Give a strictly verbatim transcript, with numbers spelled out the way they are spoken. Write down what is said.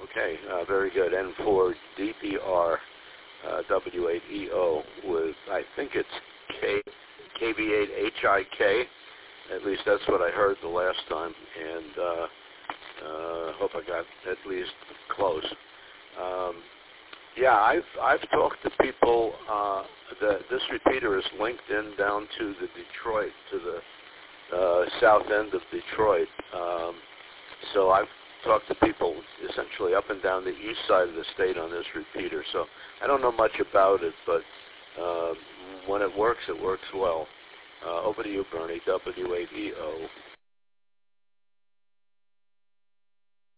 Okay, uh, very good. And for D P R uh, W eight E O with, I think it's K, K B eight H I K. At least that's what I heard the last time, and uh, uh, hope I got at least close. Um, yeah, I've I've talked to people. Uh, the, this repeater is linked in down to the Detroit, to the uh, south end of Detroit. Um, so I've talked to people essentially up and down the east side of the state on this repeater. So I don't know much about it, but uh, when it works, it works well. Uh, over to you, Bernie, W eight E O.